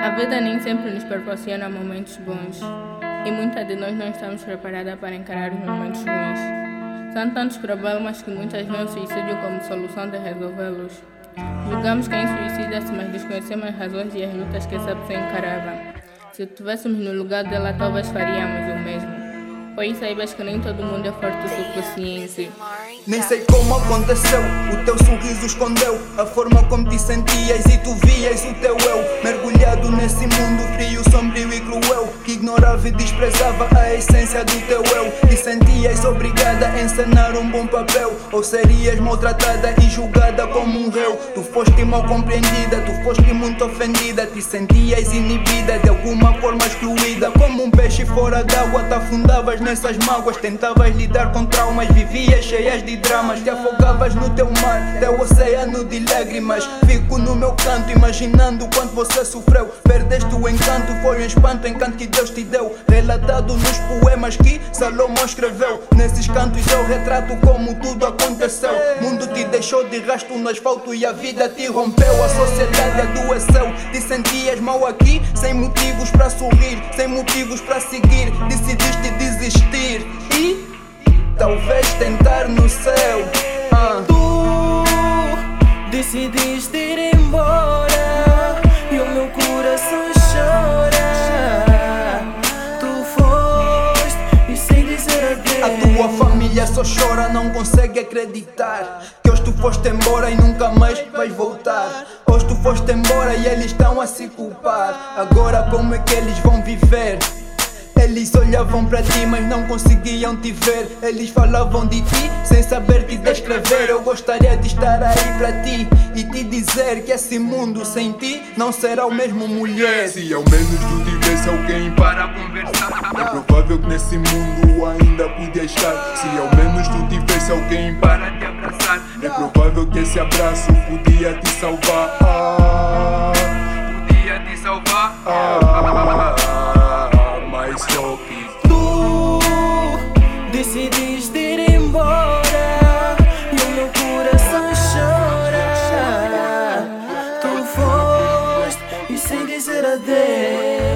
A vida nem sempre nos proporciona momentos bons e muitas de nós não estamos preparadas para encarar os momentos ruins. São tantos problemas que muitas veem o suicídio como solução de resolvê-los. Julgamos quem suicida-se, mas desconhecemos as razões e as lutas que essa pessoa encarava. Se estivéssemos no lugar dela, talvez faríamos o mesmo. Pois saibas que nem todo mundo é forte o suficiente. Nem sei como aconteceu, o teu sorriso escondeu a forma como te sentias e tu vias o teu eu mergulhado nesse mundo frio, sombrio e cruel, que ignorava e desprezava a essência do teu eu. Te sentias obrigada a encenar um bom papel, ou serias maltratada e julgada como um réu. Tu foste mal compreendida, tu foste muito ofendida, te sentias inibida, de alguma forma excluída. Como um peixe fora d'água, te afundavas nessas mágoas, tentavas lidar com traumas, vivias cheias de dramas, te afogavas no teu mar, teu oceano de lágrimas. Fico no meu canto imaginando o quanto você sofreu. Perdeste o encanto, foi um espanto, o encanto que Deus te deu, relatado nos poemas que Salomão escreveu. Nesses cantos eu retrato como tudo aconteceu. Mundo te deixou de rastro no asfalto e a vida te rompeu. A sociedade adoeceu, te sentias mal aqui, sem motivos para sorrir, sem motivos para seguir. Decidiste desistir e talvez tentar no céu. Tu decidiste ir embora e o meu coração chora. Tu foste e sem dizer adeus. A tua família só chora, não consegue acreditar que hoje tu foste embora e nunca mais vais voltar. Hoje tu foste embora e eles estão a se culpar. Agora como é que eles vão viver? Eles olhavam para ti, mas não conseguiam te ver. Eles falavam de ti, sem saber te descrever. Eu gostaria de estar aí para ti e te dizer que esse mundo sem ti não será o mesmo, mulher. Se ao menos tu tivesse alguém para conversar, é provável que nesse mundo ainda podia estar. Se ao menos tu tivesse alguém para te abraçar, é provável que esse abraço podia te salvar. Podia te salvar. Mas só que tu decidiste ir embora e o meu coração chora. Tu foste e sem dizer adeus.